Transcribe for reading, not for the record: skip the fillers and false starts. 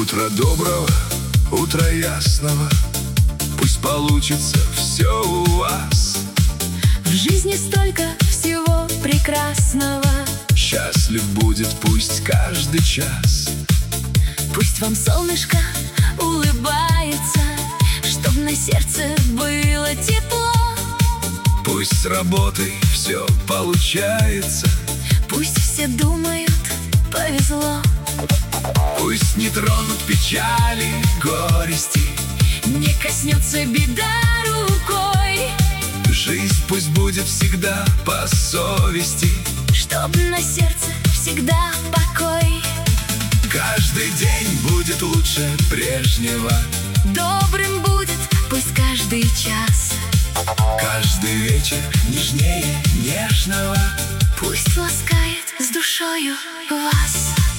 Утро доброго, утро ясного, пусть получится все у вас. В жизни столько всего прекрасного. Счастлив будет пусть каждый час. Пусть вам солнышко улыбается, чтоб на сердце было тепло. Пусть с работой все получается. Пусть все думают, повезло. Пусть не тронут печали, горести, не коснется беда рукой. жизнь пусть будет всегда по совести, Чтоб на сердце всегда покой. каждый день будет лучше прежнего. Добрым будет пусть каждый час. Каждый вечер нежнее нежного. Пусть ласкает с душою вас.